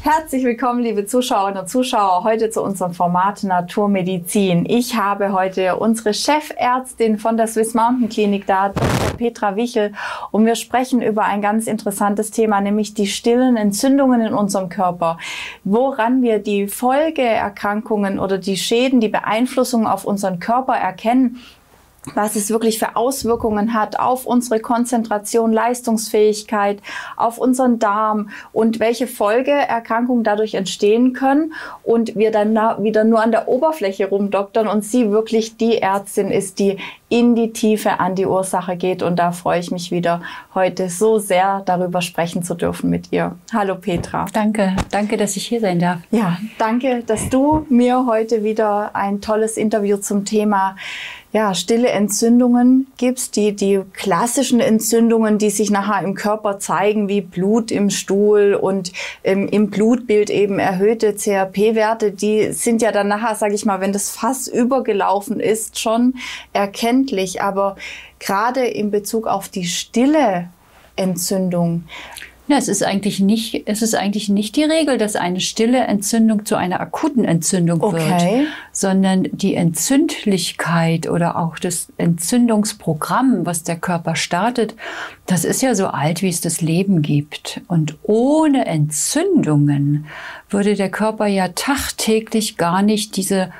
Herzlich willkommen, liebe Zuschauerinnen und Zuschauer, heute zu unserem Format Naturmedizin. Ich habe heute unsere Chefärztin von der Swiss Mountain Klinik da, Dr. Petra Wichel, und wir sprechen über ein ganz interessantes Thema, nämlich die stillen Entzündungen in unserem Körper, woran wir die Folgeerkrankungen oder die Schäden, die Beeinflussungen auf unseren Körper erkennen, was es wirklich für Auswirkungen hat auf unsere Konzentration, Leistungsfähigkeit, auf unseren Darm und welche Folgeerkrankungen dadurch entstehen können und wir dann wieder nur an der Oberfläche rumdoktern und sie wirklich die Ärztin ist, die in die Tiefe an die Ursache geht, und da freue ich mich wieder, heute so sehr darüber sprechen zu dürfen mit ihr. Hallo Petra. Danke, dass ich hier sein darf. Ja, danke, dass du mir heute wieder ein tolles Interview zum Thema stille Entzündungen gibst, die klassischen Entzündungen, die sich nachher im Körper zeigen, wie Blut im Stuhl und im Blutbild eben erhöhte CRP-Werte, die sind ja dann nachher, sage ich mal, wenn das Fass übergelaufen ist, schon erkenntlich. Aber gerade in Bezug auf die stille Entzündung, ja, es ist eigentlich nicht die Regel, dass eine stille Entzündung zu einer akuten Entzündung wird, sondern die Entzündlichkeit oder auch das Entzündungsprogramm, was der Körper startet, das ist ja so alt, wie es das Leben gibt. Und ohne Entzündungen würde der Körper ja tagtäglich gar nicht diese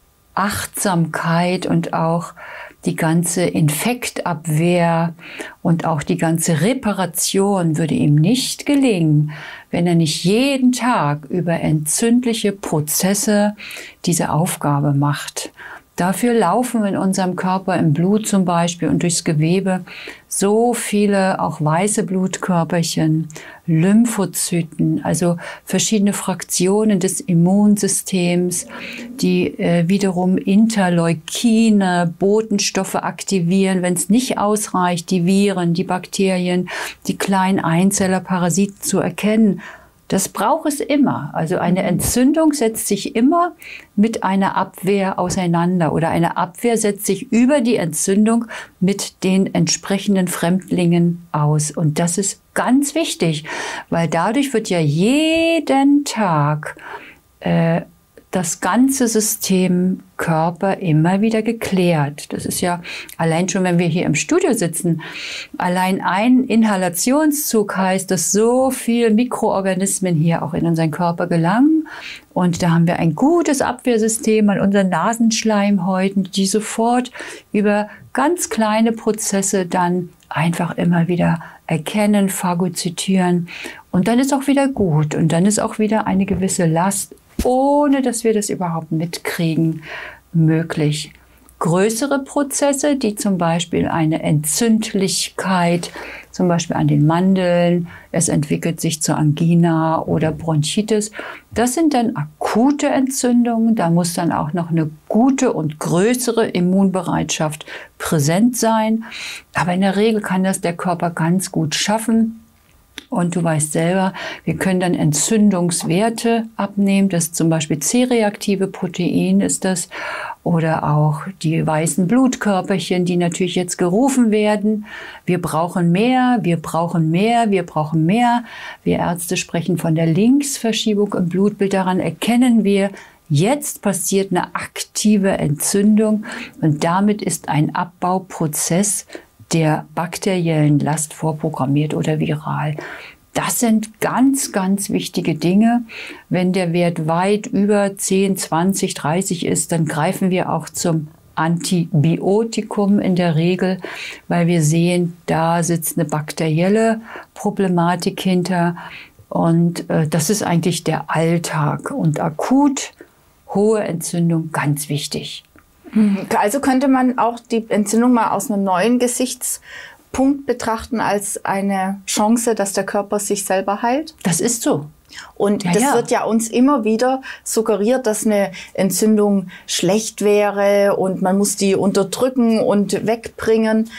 Achtsamkeit und auch die ganze Infektabwehr und auch die ganze Reparation würde ihm nicht gelingen, wenn er nicht jeden Tag über entzündliche Prozesse diese Aufgabe macht. Dafür laufen in unserem Körper, im Blut zum Beispiel und durchs Gewebe, so viele auch weiße Blutkörperchen, Lymphozyten, also verschiedene Fraktionen des Immunsystems, die wiederum Interleukine, Botenstoffe aktivieren, wenn es nicht ausreicht, die Viren, die Bakterien, die kleinen Einzeller, Parasiten zu erkennen. Das braucht es immer. Also eine Entzündung setzt sich immer mit einer Abwehr auseinander oder eine Abwehr setzt sich über die Entzündung mit den entsprechenden Fremdlingen aus. Und das ist ganz wichtig, weil dadurch wird ja jeden Tag das ganze System Körper immer wieder geklärt. Das ist ja allein schon, wenn wir hier im Studio sitzen, allein ein Inhalationszug heißt, dass so viele Mikroorganismen hier auch in unseren Körper gelangen. Und da haben wir ein gutes Abwehrsystem an unseren Nasenschleimhäuten, die sofort über ganz kleine Prozesse dann einfach immer wieder erkennen, phagozytieren. Und dann ist auch wieder gut. Und dann ist auch wieder eine gewisse Last, ohne dass wir das überhaupt mitkriegen, möglich. Größere Prozesse, die zum Beispiel eine Entzündlichkeit, zum Beispiel an den Mandeln, es entwickelt sich zur Angina oder Bronchitis, das sind dann akute Entzündungen. Da muss dann auch noch eine gute und größere Immunbereitschaft präsent sein. Aber in der Regel kann das der Körper ganz gut schaffen. Und du weißt selber, wir können dann Entzündungswerte abnehmen. Das ist zum Beispiel C-reaktive Protein ist das. Oder auch die weißen Blutkörperchen, die natürlich jetzt gerufen werden. Wir brauchen mehr, wir brauchen mehr, wir brauchen mehr. Wir Ärzte sprechen von der Linksverschiebung im Blutbild. Daran erkennen wir, jetzt passiert eine aktive Entzündung. Und damit ist ein Abbauprozess der bakteriellen Last vorprogrammiert oder viral. Das sind ganz, ganz wichtige Dinge. Wenn der Wert weit über 10, 20, 30 ist, dann greifen wir auch zum Antibiotikum in der Regel, weil wir sehen, da sitzt eine bakterielle Problematik hinter. Und das ist eigentlich der Alltag. Und akut hohe Entzündung, ganz wichtig. Also könnte man auch die Entzündung mal aus einem neuen Gesichtspunkt betrachten als eine Chance, dass der Körper sich selber heilt? Das ist so. Und das wird ja uns immer wieder suggeriert, dass eine Entzündung schlecht wäre und man muss die unterdrücken und wegbringen.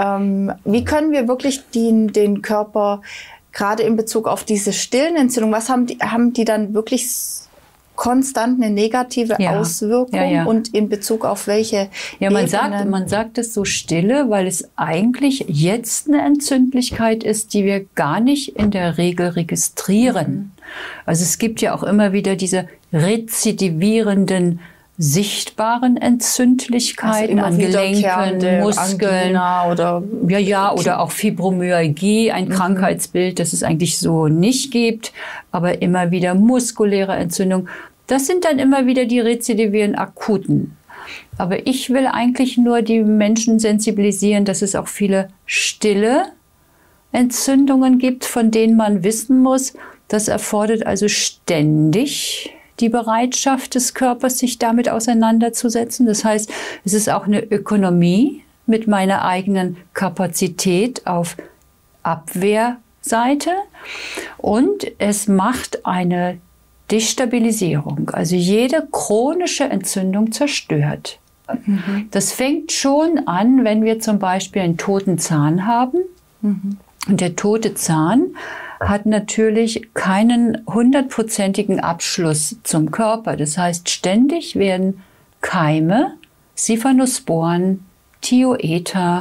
Wie können wir wirklich den Körper, gerade in Bezug auf diese stillen Entzündungen, was haben die dann wirklich konstant eine negative Auswirkung und in Bezug auf welche Ebenen? Man sagt es so stille, weil es eigentlich jetzt eine Entzündlichkeit ist, die wir gar nicht in der Regel registrieren. Also es gibt ja auch immer wieder diese rezidivierenden sichtbaren Entzündlichkeiten an Gelenken, Muskeln oder oder auch Fibromyalgie, ein Krankheitsbild, das es eigentlich so nicht gibt, aber immer wieder muskuläre Entzündung. Das sind dann immer wieder die rezidivierenden akuten. Aber ich will eigentlich nur die Menschen sensibilisieren, dass es auch viele stille Entzündungen gibt, von denen man wissen muss, das erfordert also ständig die Bereitschaft des Körpers, sich damit auseinanderzusetzen. Das heißt, es ist auch eine Ökonomie mit meiner eigenen Kapazität auf Abwehrseite und es macht eine Destabilisierung. Also jede chronische Entzündung zerstört. Das fängt schon an, wenn wir zum Beispiel einen toten Zahn haben. Und der tote Zahn hat natürlich keinen 100%igen Abschluss zum Körper. Das heißt, ständig werden Keime, Siphanosporen, Thioether,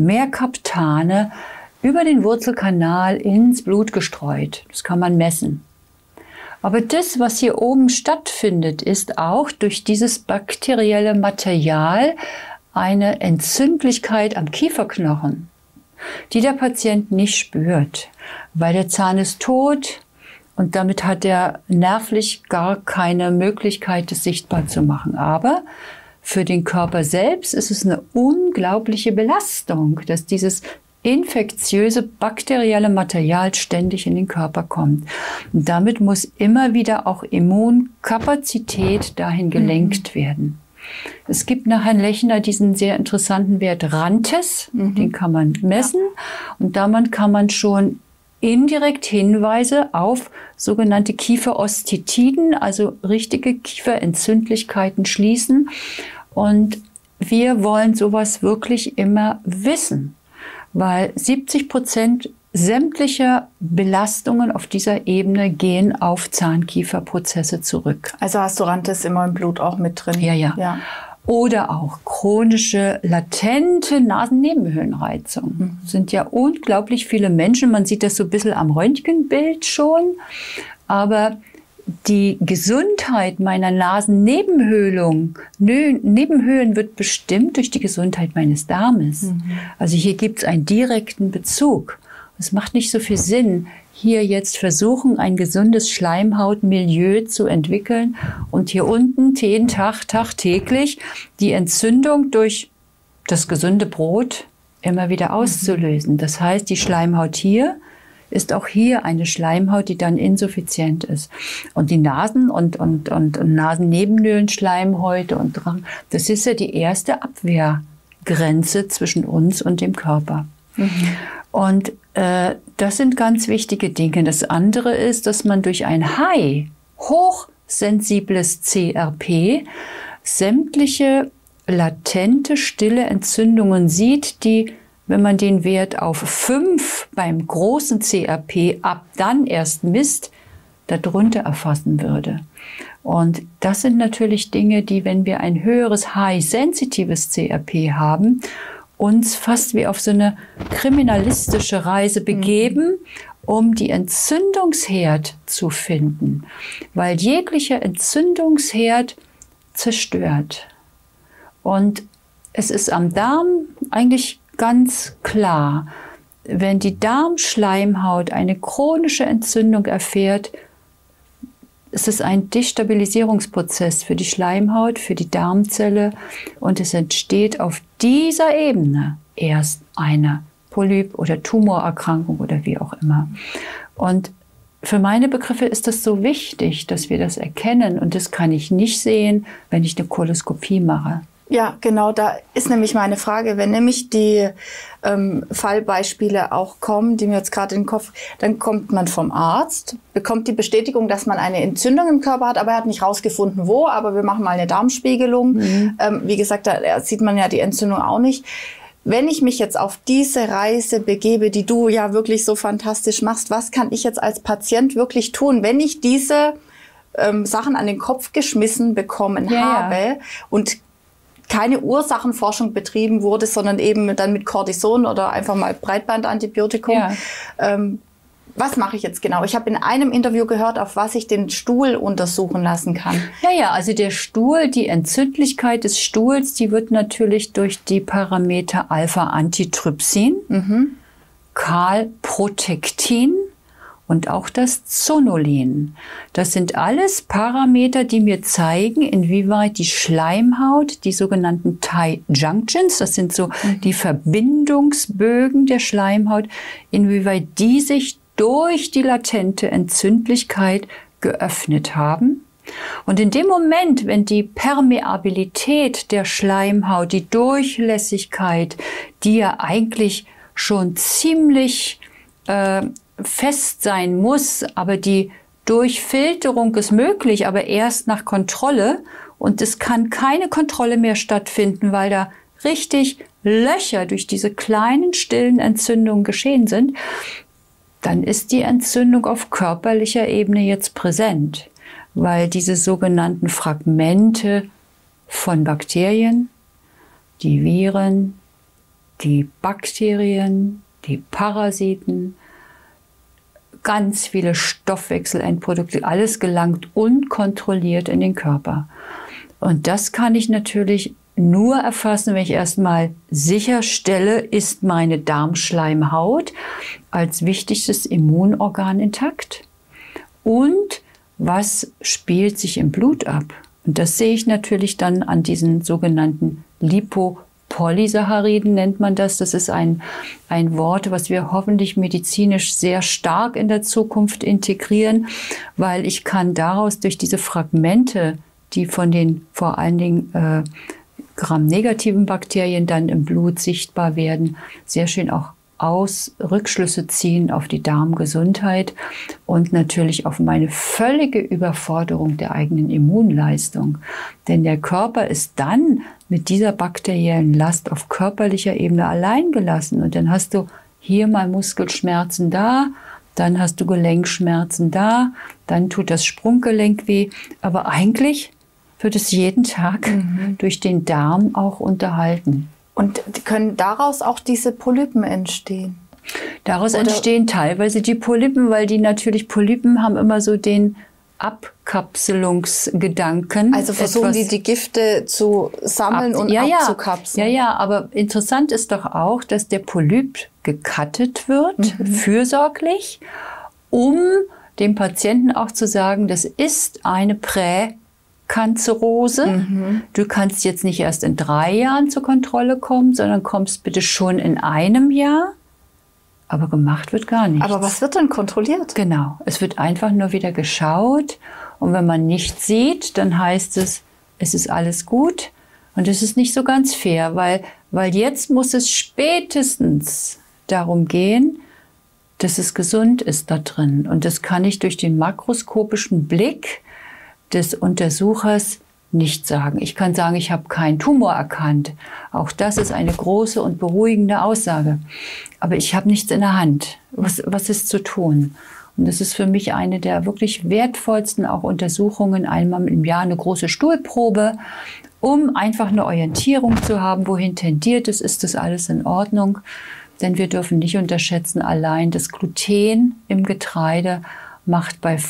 Mercaptane über den Wurzelkanal ins Blut gestreut. Das kann man messen. Aber das, was hier oben stattfindet, ist auch durch dieses bakterielle Material eine Entzündlichkeit am Kieferknochen, die der Patient nicht spürt, weil der Zahn ist tot und damit hat er nervlich gar keine Möglichkeit, es sichtbar zu machen. Aber für den Körper selbst ist es eine unglaubliche Belastung, dass dieses infektiöse bakterielle Material ständig in den Körper kommt. Und damit muss immer wieder auch Immunkapazität dahin gelenkt werden. Es gibt nach Herrn Lechner diesen sehr interessanten Wert RANTES, den kann man messen und damit kann man schon indirekt Hinweise auf sogenannte Kieferostitiden, also richtige Kieferentzündlichkeiten schließen. Und wir wollen sowas wirklich immer wissen, weil 70% sämtlicher Belastungen auf dieser Ebene gehen auf Zahnkieferprozesse zurück. Also hast du RANTES immer im Blut auch mit drin? Ja. Oder auch chronische, latente Nasennebenhöhlenreizung. Sind ja unglaublich viele Menschen. Man sieht das so ein bisschen am Röntgenbild schon. Aber die Gesundheit meiner Nasennebenhöhlen wird bestimmt durch die Gesundheit meines Darmes. Also hier gibt es einen direkten Bezug. Es macht nicht so viel Sinn, hier jetzt versuchen, ein gesundes Schleimhautmilieu zu entwickeln und hier unten jeden Tag, tagtäglich die Entzündung durch das gesunde Brot immer wieder auszulösen. Das heißt, die Schleimhaut hier ist auch hier eine Schleimhaut, die dann insuffizient ist. Und die Nasen- und Nasennebenhöhlenschleimhäute und Drachen, das ist ja die erste Abwehrgrenze zwischen uns und dem Körper. Und das sind ganz wichtige Dinge. Das andere ist, dass man durch ein hochsensibles CRP sämtliche latente, stille Entzündungen sieht, die, wenn man den Wert auf 5 beim großen CRP ab dann erst misst, darunter erfassen würde. Und das sind natürlich Dinge, die, wenn wir ein höheres high-sensitives CRP haben, uns fast wie auf so eine kriminalistische Reise begeben, um die Entzündungsherd zu finden. Weil jeglicher Entzündungsherd zerstört. Und es ist am Darm eigentlich ganz klar, wenn die Darmschleimhaut eine chronische Entzündung erfährt, ist es ein Destabilisierungsprozess für die Schleimhaut, für die Darmzelle und es entsteht auf dieser Ebene erst eine Polyp- oder Tumorerkrankung oder wie auch immer. Und für meine Begriffe ist das so wichtig, dass wir das erkennen und das kann ich nicht sehen, wenn ich eine Koloskopie mache. Ja, genau, da ist nämlich meine Frage, wenn nämlich die Fallbeispiele auch kommen, die mir jetzt gerade in den Kopf, dann kommt man vom Arzt, bekommt die Bestätigung, dass man eine Entzündung im Körper hat, aber er hat nicht rausgefunden, wo, aber wir machen mal eine Darmspiegelung. Wie gesagt, da sieht man ja die Entzündung auch nicht. Wenn ich mich jetzt auf diese Reise begebe, die du ja wirklich so fantastisch machst, was kann ich jetzt als Patient wirklich tun, wenn ich diese Sachen an den Kopf geschmissen bekommen habe und keine Ursachenforschung betrieben wurde, sondern eben dann mit Cortison oder einfach mal Breitbandantibiotikum. was mache ich jetzt genau? Ich habe in einem Interview gehört, auf was ich den Stuhl untersuchen lassen kann. Ja, also der Stuhl, die Entzündlichkeit des Stuhls, die wird natürlich durch die Parameter Alpha-Antitrypsin, Calprotectin und auch das Zonulin. Das sind alles Parameter, die mir zeigen, inwieweit die Schleimhaut, die sogenannten Tight Junctions, das sind so die Verbindungsbögen der Schleimhaut, inwieweit die sich durch die latente Entzündlichkeit geöffnet haben. Und in dem Moment, wenn die Permeabilität der Schleimhaut, die Durchlässigkeit, die ja eigentlich schon ziemlich fest sein muss, aber die Durchfilterung ist möglich, aber erst nach Kontrolle. Und es kann keine Kontrolle mehr stattfinden, weil da richtig Löcher durch diese kleinen stillen Entzündungen geschehen sind. Dann ist die Entzündung auf körperlicher Ebene jetzt präsent, weil diese sogenannten Fragmente von Bakterien, die Viren, die Bakterien, die Parasiten, ganz viele Stoffwechselendprodukte, alles gelangt unkontrolliert in den Körper. Und das kann ich natürlich nur erfassen, wenn ich erstmal sicherstelle, ist meine Darmschleimhaut als wichtigstes Immunorgan intakt und was spielt sich im Blut ab. Und das sehe ich natürlich dann an diesen sogenannten Lipopolysacchariden, nennt man das. Das ist ein Wort, was wir hoffentlich medizinisch sehr stark in der Zukunft integrieren, weil ich kann daraus durch diese Fragmente, die von den vor allen Dingen gramnegativen Bakterien dann im Blut sichtbar werden, sehr schön auch Rückschlüsse ziehen auf die Darmgesundheit und natürlich auf meine völlige Überforderung der eigenen Immunleistung. Denn der Körper ist dann mit dieser bakteriellen Last auf körperlicher Ebene allein gelassen. Und dann hast du hier mal Muskelschmerzen da, dann hast du Gelenkschmerzen da, dann tut das Sprunggelenk weh. Aber eigentlich wird es jeden Tag durch den Darm auch unterhalten. Und können daraus auch diese Polypen entstehen? Daraus entstehen teilweise die Polypen, weil die natürlich Polypen haben immer so den Abkapselungsgedanken. Also versuchen die Gifte zu sammeln und abzukapseln. Ja, aber interessant ist doch auch, dass der Polyp gekattet wird, fürsorglich, um dem Patienten auch zu sagen, das ist eine Präkanzerose. Du kannst jetzt nicht erst in 3 Jahren zur Kontrolle kommen, sondern kommst bitte schon in einem Jahr. Aber gemacht wird gar nichts. Aber was wird denn kontrolliert? Genau, es wird einfach nur wieder geschaut. Und wenn man nichts sieht, dann heißt es ist alles gut. Und es ist nicht so ganz fair, weil jetzt muss es spätestens darum gehen, dass es gesund ist da drin. Und das kann ich durch den makroskopischen Blick des Untersuchers nicht sagen. Ich kann sagen, ich habe keinen Tumor erkannt. Auch das ist eine große und beruhigende Aussage. Aber ich habe nichts in der Hand. Was ist zu tun? Und das ist für mich eine der wirklich wertvollsten auch Untersuchungen, einmal im Jahr eine große Stuhlprobe, um einfach eine Orientierung zu haben, wohin tendiert es, ist das alles in Ordnung? Denn wir dürfen nicht unterschätzen, allein das Gluten im Getreide macht bei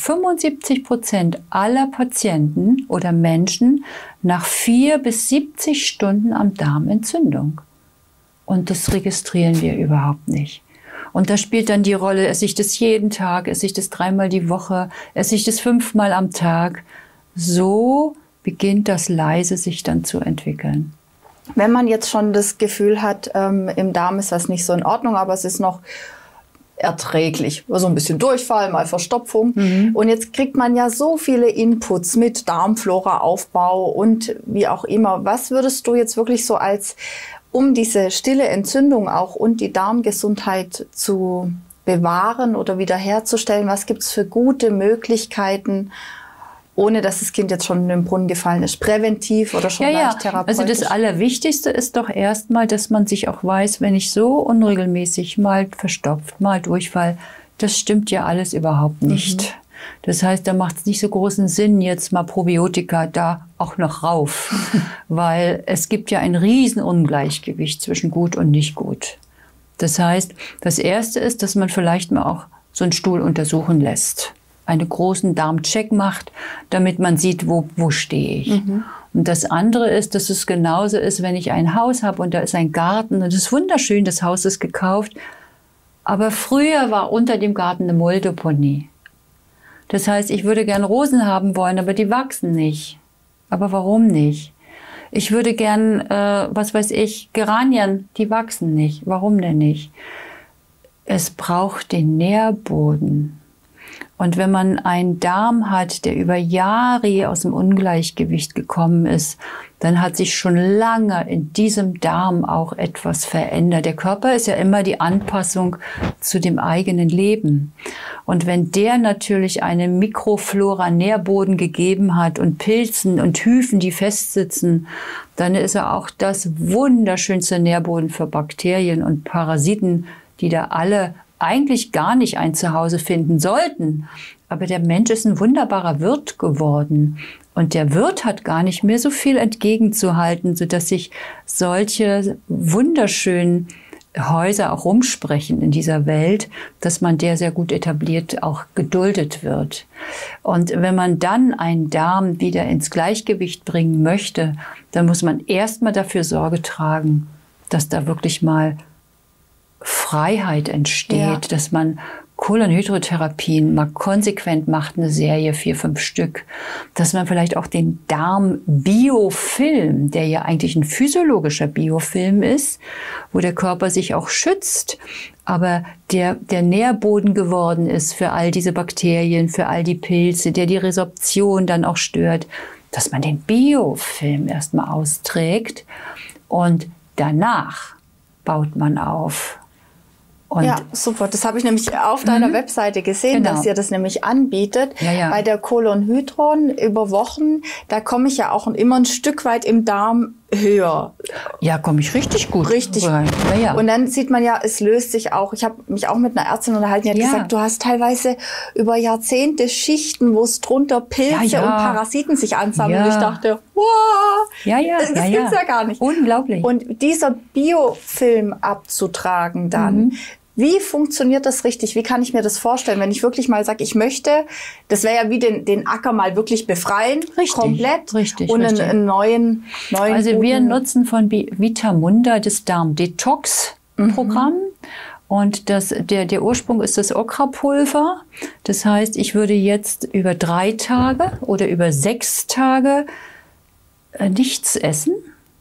75% aller Patienten oder Menschen nach 4 bis 70 Stunden am Darm Entzündung. Und das registrieren wir überhaupt nicht. Und da spielt dann die Rolle, esse ich das jeden Tag, esse ich das 3-mal die Woche, esse ich das 5-mal am Tag. So beginnt das leise sich dann zu entwickeln. Wenn man jetzt schon das Gefühl hat, im Darm ist was nicht so in Ordnung, aber es ist noch erträglich. So ein bisschen Durchfall, mal Verstopfung. Und jetzt kriegt man ja so viele Inputs mit Darmflora-Aufbau und wie auch immer. Was würdest du jetzt wirklich so um diese stille Entzündung auch und die Darmgesundheit zu bewahren oder wiederherzustellen, was gibt es für gute Möglichkeiten, ohne dass das Kind jetzt schon in den Brunnen gefallen ist, präventiv oder schon leicht therapeutisch? Also das Allerwichtigste ist doch erstmal, dass man sich auch weiß, wenn ich so unregelmäßig mal verstopft, mal Durchfall, das stimmt ja alles überhaupt nicht. Das heißt, da macht es nicht so großen Sinn, jetzt mal Probiotika da auch noch rauf, weil es gibt ja ein Riesenungleichgewicht zwischen gut und nicht gut. Das heißt, das Erste ist, dass man vielleicht mal auch so einen Stuhl untersuchen lässt. Einen großen Darmcheck macht, damit man sieht, wo stehe ich. Und das andere ist, dass es genauso ist, wenn ich ein Haus habe und da ist ein Garten und es ist wunderschön, das Haus ist gekauft, aber früher war unter dem Garten eine Mülldeponie. Das heißt, ich würde gern Rosen haben wollen, aber die wachsen nicht. Aber warum nicht? Ich würde gern, was weiß ich, Geranien, die wachsen nicht. Warum denn nicht? Es braucht den Nährboden. Und wenn man einen Darm hat, der über Jahre aus dem Ungleichgewicht gekommen ist, dann hat sich schon lange in diesem Darm auch etwas verändert. Der Körper ist ja immer die Anpassung zu dem eigenen Leben. Und wenn der natürlich eine Mikroflora-Nährboden gegeben hat und Pilzen und Hyphen, die festsitzen, dann ist er auch das wunderschönste Nährboden für Bakterien und Parasiten, die da alle eigentlich gar nicht ein Zuhause finden sollten. Aber der Mensch ist ein wunderbarer Wirt geworden. Und der Wirt hat gar nicht mehr so viel entgegenzuhalten, sodass sich solche wunderschönen Häuser auch rumsprechen in dieser Welt, dass man der sehr gut etabliert auch geduldet wird. Und wenn man dann einen Darm wieder ins Gleichgewicht bringen möchte, dann muss man erstmal dafür Sorge tragen, dass da wirklich mal Freiheit entsteht, dass man Kolonhydrotherapien mal konsequent macht, eine Serie, 4, 5 Stück, dass man vielleicht auch den Darm-Biofilm, der ja eigentlich ein physiologischer Biofilm ist, wo der Körper sich auch schützt, aber der Nährboden geworden ist für all diese Bakterien, für all die Pilze, der die Resorption dann auch stört, dass man den Biofilm erstmal austrägt und danach baut man auf. Und ja, super. Das habe ich nämlich auf deiner Webseite gesehen, dass ihr das nämlich anbietet. Bei der Kolonhydron über Wochen, da komme ich ja auch immer ein Stück weit im Darm höher. Ja, komme ich richtig gut. Richtig. Ja. Und dann sieht man ja, es löst sich auch. Ich habe mich auch mit einer Ärztin unterhalten, die hat gesagt, du hast teilweise über Jahrzehnte Schichten, wo es drunter Pilze und Parasiten sich ansammeln. Und ich dachte, wow, das gibt's ja gar nicht. Unglaublich. Und dieser Biofilm abzutragen dann, wie funktioniert das richtig? Wie kann ich mir das vorstellen, wenn ich wirklich mal sage, ich möchte, das wäre ja wie den Acker mal wirklich befreien, komplett und einen neuen Also wir nutzen von Vitamunda das Darm-Detox-Programm. Und der Ursprung ist das Okrapulver. Das heißt, ich würde jetzt über 3 Tage oder über 6 Tage nichts essen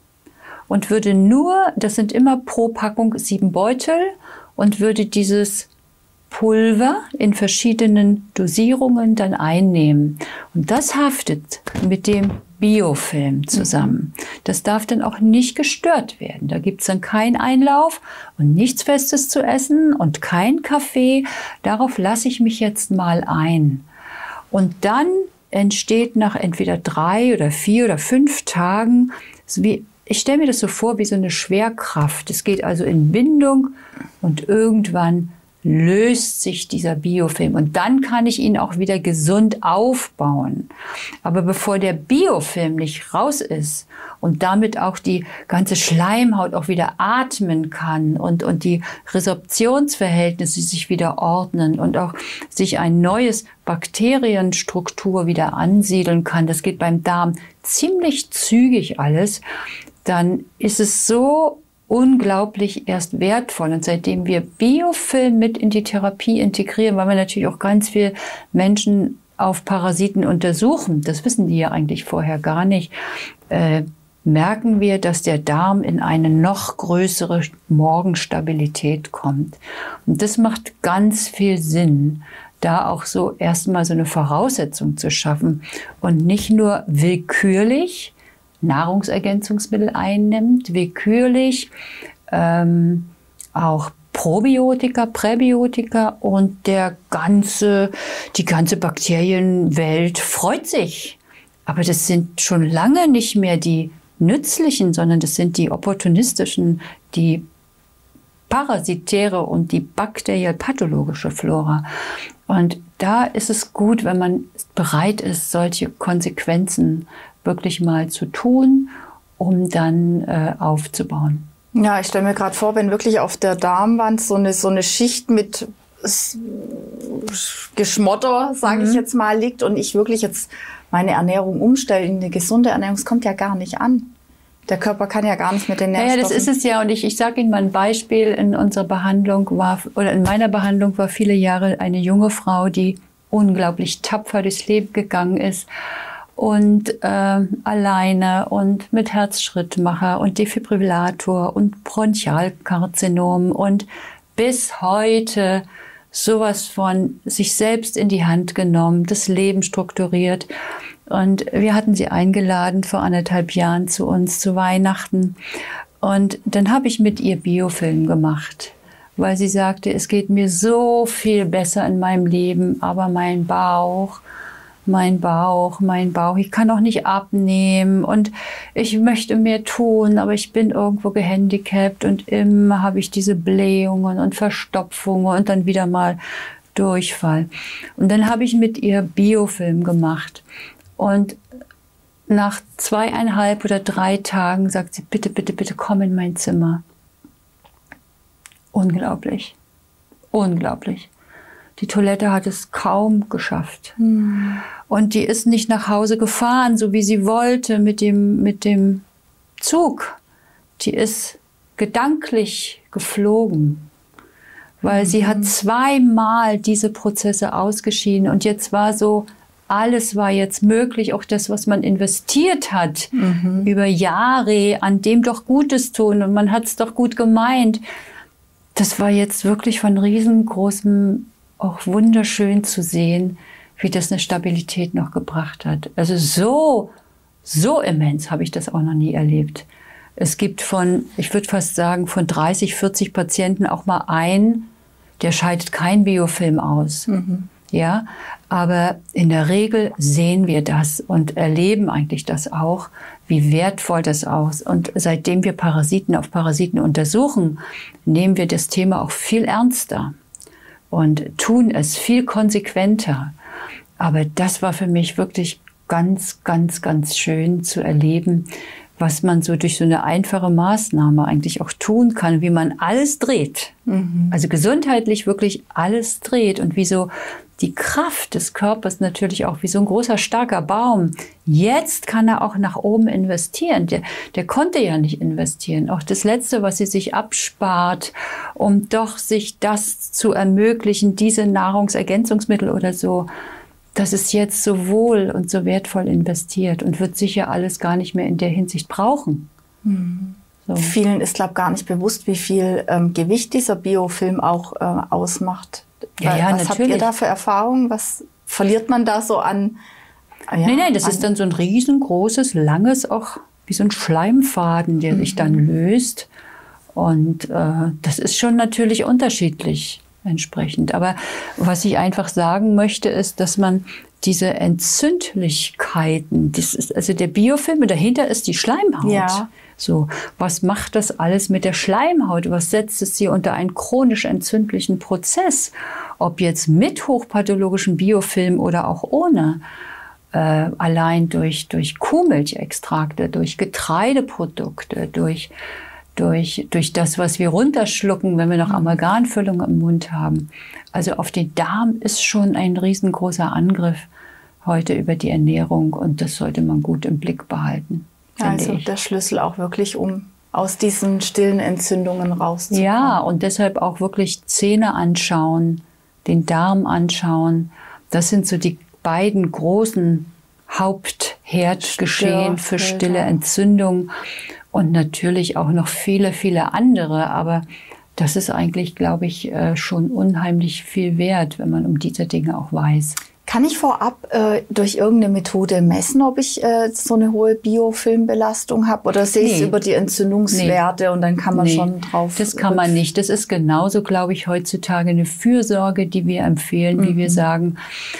und würde nur, das sind immer pro Packung 7 Beutel, und würde dieses Pulver in verschiedenen Dosierungen dann einnehmen. Und das haftet mit dem Biofilm zusammen. Das darf dann auch nicht gestört werden. Da gibt es dann keinen Einlauf und nichts Festes zu essen und kein Kaffee. Darauf lasse ich mich jetzt mal ein. Und dann entsteht nach entweder 3 oder 4 oder 5 Tagen, ich stelle mir das so vor wie so eine Schwerkraft. Es geht also in Bindung und irgendwann löst sich dieser Biofilm. Und dann kann ich ihn auch wieder gesund aufbauen. Aber bevor der Biofilm nicht raus ist und damit auch die ganze Schleimhaut auch wieder atmen kann und die Resorptionsverhältnisse sich wieder ordnen und auch sich ein neues Bakterienstruktur wieder ansiedeln kann, das geht beim Darm ziemlich zügig alles, dann ist es so unglaublich erst wertvoll. Und seitdem wir Biofilm mit in die Therapie integrieren, weil wir natürlich auch ganz viele Menschen auf Parasiten untersuchen, das wissen die ja eigentlich vorher gar nicht, merken wir, dass der Darm in eine noch größere Morgenstabilität kommt. Und das macht ganz viel Sinn, da auch so erstmal so eine Voraussetzung zu schaffen und nicht nur willkürlich Nahrungsergänzungsmittel einnimmt, willkürlich auch Probiotika, Präbiotika und die ganze Bakterienwelt freut sich. Aber das sind schon lange nicht mehr die nützlichen, sondern das sind die opportunistischen, die parasitäre und die bakteriell-pathologische Flora. Und da ist es gut, wenn man bereit ist, solche Konsequenzen wirklich mal zu tun, um dann aufzubauen. Ja, ich stelle mir gerade vor, wenn wirklich auf der Darmwand so eine Schicht mit Geschmotter, sage ich jetzt mal, liegt und ich wirklich jetzt meine Ernährung umstelle in eine gesunde Ernährung, es kommt ja gar nicht an. Der Körper kann ja gar nicht mit den Nährstoffen. Ja, das ist es ja. Und ich sage Ihnen mal ein Beispiel. In meiner Behandlung war viele Jahre eine junge Frau, die unglaublich tapfer durchs Leben gegangen ist und alleine und mit Herzschrittmacher und Defibrillator und Bronchialkarzinom und bis heute sowas von sich selbst in die Hand genommen, das Leben strukturiert. Und wir hatten sie eingeladen vor 1,5 Jahren zu uns zu Weihnachten. Und dann habe ich mit ihr Biofilm gemacht, weil sie sagte, es geht mir so viel besser in meinem Leben, aber mein Bauch, ich kann auch nicht abnehmen und ich möchte mehr tun, aber ich bin irgendwo gehandicapt und immer habe ich diese Blähungen und Verstopfungen und dann wieder mal Durchfall. Und dann habe ich mit ihr Biofilm gemacht und nach 2,5 oder 3 Tagen sagt sie, bitte, bitte, bitte komm in mein Zimmer. Unglaublich, unglaublich. Die Toilette hat es kaum geschafft. Und die ist nicht nach Hause gefahren, so wie sie wollte, mit dem Zug. Die ist gedanklich geflogen, weil sie hat 2-mal diese Prozesse ausgeschieden. Und jetzt war so, alles war jetzt möglich, auch das, was man investiert hat, über Jahre, an dem doch Gutes tun und man hat es doch gut gemeint. Das war jetzt wirklich von riesengroßem, auch wunderschön zu sehen, wie das eine Stabilität noch gebracht hat. Also so immens habe ich das auch noch nie erlebt. Es gibt ich würde fast sagen, von 30, 40 Patienten auch mal einen, der scheidet kein Biofilm aus. Ja, aber in der Regel sehen wir das und erleben eigentlich das auch, wie wertvoll das ist. Und seitdem wir Parasiten auf Parasiten untersuchen, nehmen wir das Thema auch viel ernster und tun es viel konsequenter. Aber das war für mich wirklich ganz, ganz, ganz schön zu erleben, was man so durch so eine einfache Maßnahme eigentlich auch tun kann, wie man alles dreht. Also gesundheitlich wirklich alles dreht und wie so die Kraft des Körpers natürlich auch wie so ein großer, starker Baum. Jetzt kann er auch nach oben investieren. Der konnte ja nicht investieren. Auch das Letzte, was sie sich abspart, um doch sich das zu ermöglichen, diese Nahrungsergänzungsmittel oder so, das ist jetzt so wohl und so wertvoll investiert und wird sicher alles gar nicht mehr in der Hinsicht brauchen. So. Vielen ist, glaube ich, gar nicht bewusst, wie viel Gewicht dieser Biofilm auch ausmacht. Ja, was habt ihr da für Erfahrungen? Was verliert man da so an? Nein, das ist dann so ein riesengroßes, langes, auch wie so ein Schleimfaden, der sich dann löst. Und das ist schon natürlich unterschiedlich entsprechend. Aber was ich einfach sagen möchte, ist, dass man diese Entzündlichkeiten, also der Biofilm, dahinter ist die Schleimhaut. Ja. So, was macht das alles mit der Schleimhaut? Was setzt es sie unter einen chronisch entzündlichen Prozess? Ob jetzt mit hochpathologischem Biofilm oder auch ohne. Allein durch Kuhmilchextrakte, durch Getreideprodukte, durch das, was wir runterschlucken, wenn wir noch Amalgamfüllung im Mund haben. Also auf den Darm ist schon ein riesengroßer Angriff heute über die Ernährung und das sollte man gut im Blick behalten. Also der Schlüssel auch wirklich, um aus diesen stillen Entzündungen rauszukommen. Ja, und deshalb auch wirklich Zähne anschauen, den Darm anschauen. Das sind so die beiden großen Hauptherdgeschehen für stille Entzündung. Und natürlich auch noch viele, viele andere. Aber das ist eigentlich, glaube ich, schon unheimlich viel wert, wenn man um diese Dinge auch weiß. Kann ich vorab durch irgendeine Methode messen, ob ich so eine hohe Biofilmbelastung habe? Oder sehe ich es über die Entzündungswerte und dann kann man schon drauf... Das kann man nicht. Das ist genauso, glaube ich, heutzutage eine Fürsorge, die wir empfehlen, wie wir sagen,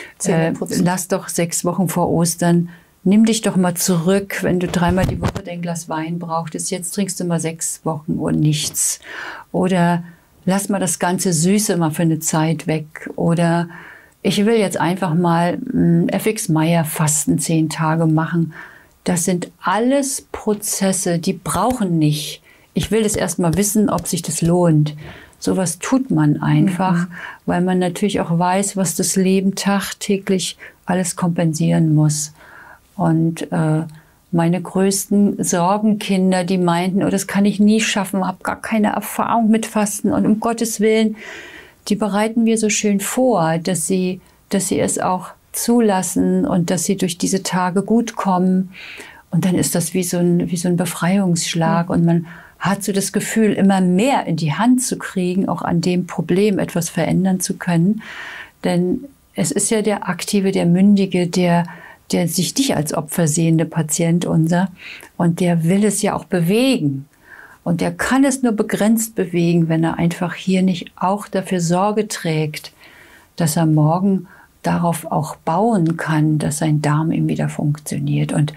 lass doch 6 Wochen vor Ostern, nimm dich doch mal zurück, wenn du 3-mal die Woche dein Glas Wein brauchtest. Jetzt trinkst du mal 6 Wochen und nichts. Oder lass mal das ganze Süße mal für eine Zeit weg. Oder ich will jetzt einfach mal FX Meyer Fasten 10 Tage machen. Das sind alles Prozesse, die brauchen nicht. Ich will das erst mal wissen, ob sich das lohnt. Sowas tut man einfach, weil man natürlich auch weiß, was das Leben tagtäglich alles kompensieren muss. Und meine größten Sorgenkinder, die meinten, oh, das kann ich nie schaffen, habe gar keine Erfahrung mit Fasten und um Gottes Willen, die bereiten wir so schön vor, dass sie es auch zulassen und dass sie durch diese Tage gut kommen. Und dann ist das wie so ein Befreiungsschlag und man hat so das Gefühl, immer mehr in die Hand zu kriegen, auch an dem Problem etwas verändern zu können. Denn es ist ja der Aktive, der Mündige, der sich nicht als Opfer sehende Patient unser und der will es ja auch bewegen. Und der kann es nur begrenzt bewegen, wenn er einfach hier nicht auch dafür Sorge trägt, dass er morgen darauf auch bauen kann, dass sein Darm ihm wieder funktioniert. Und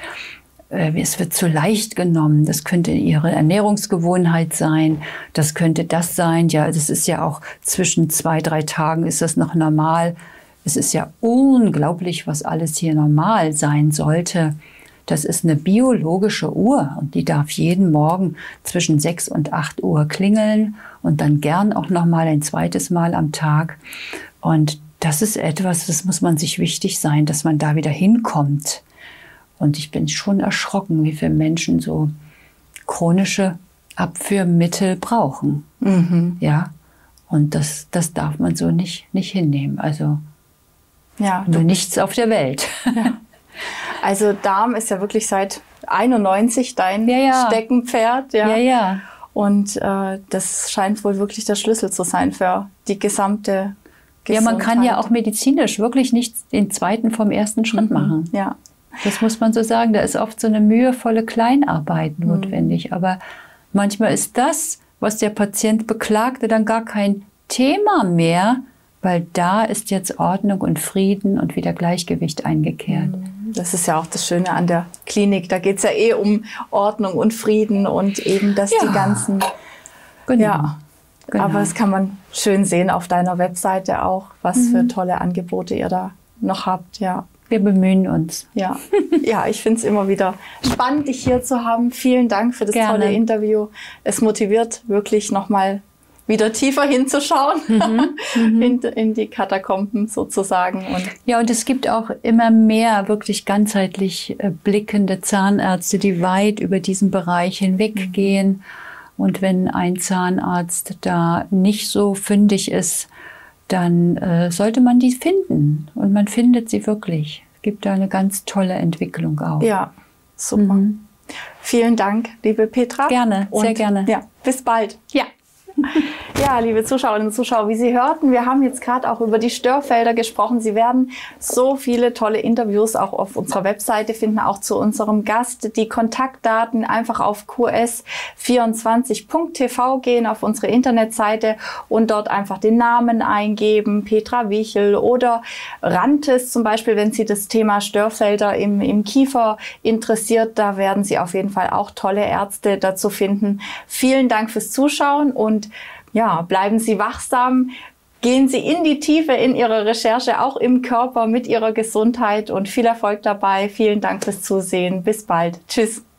es wird zu leicht genommen. Das könnte ihre Ernährungsgewohnheit sein. Das könnte das sein. Ja, das ist ja auch zwischen 2-3 Tagen ist das noch normal. Es ist ja unglaublich, was alles hier normal sein sollte. Das ist eine biologische Uhr und die darf jeden Morgen zwischen 6 und 8 Uhr klingeln und dann gern auch noch mal ein zweites Mal am Tag. Und das ist etwas, das muss man sich wichtig sein, dass man da wieder hinkommt. Und ich bin schon erschrocken, wie viele Menschen so chronische Abführmittel brauchen. Ja, und das darf man so nicht hinnehmen. Also ja, nur nichts auf der Welt. Ja. Also Darm ist ja wirklich seit 91 dein Steckenpferd. Ja. Ja. Und das scheint wohl wirklich der Schlüssel zu sein für die gesamte Gesundheit. Ja, man kann ja auch medizinisch wirklich nicht den zweiten vom ersten Schritt machen. Ja. Das muss man so sagen. Da ist oft so eine mühevolle Kleinarbeit notwendig. Aber manchmal ist das, was der Patient beklagte, dann gar kein Thema mehr, weil da ist jetzt Ordnung und Frieden und wieder Gleichgewicht eingekehrt. Das ist ja auch das Schöne an der Klinik. Da geht es ja um Ordnung und Frieden und eben, dass die ganzen... Genau. Ja, genau. Aber das kann man schön sehen auf deiner Webseite auch, was für tolle Angebote ihr da noch habt. Ja. Wir bemühen uns. Ja, ich finde es immer wieder spannend, dich hier zu haben. Vielen Dank für das tolle Interview. Es motiviert wirklich nochmal wieder tiefer hinzuschauen in die Katakomben sozusagen. Und es gibt auch immer mehr wirklich ganzheitlich blickende Zahnärzte, die weit über diesen Bereich hinweggehen. Und wenn ein Zahnarzt da nicht so fündig ist, dann sollte man die finden. Und man findet sie wirklich. Es gibt da eine ganz tolle Entwicklung auch. Ja, super. Vielen Dank, liebe Petra. Gerne, sehr gerne. Ja, bis bald. Ja. Ja, liebe Zuschauerinnen und Zuschauer, wie Sie hörten, wir haben jetzt gerade auch über die Störfelder gesprochen. Sie werden so viele tolle Interviews auch auf unserer Webseite finden, auch zu unserem Gast. Die Kontaktdaten einfach auf qs24.tv gehen, auf unsere Internetseite und dort einfach den Namen eingeben, Petra Wichel oder Rantes zum Beispiel, wenn Sie das Thema Störfelder im Kiefer interessiert. Da werden Sie auf jeden Fall auch tolle Ärzte dazu finden. Vielen Dank fürs Zuschauen und ja, bleiben Sie wachsam, gehen Sie in die Tiefe in Ihrer Recherche, auch im Körper mit Ihrer Gesundheit und viel Erfolg dabei. Vielen Dank fürs Zusehen. Bis bald. Tschüss.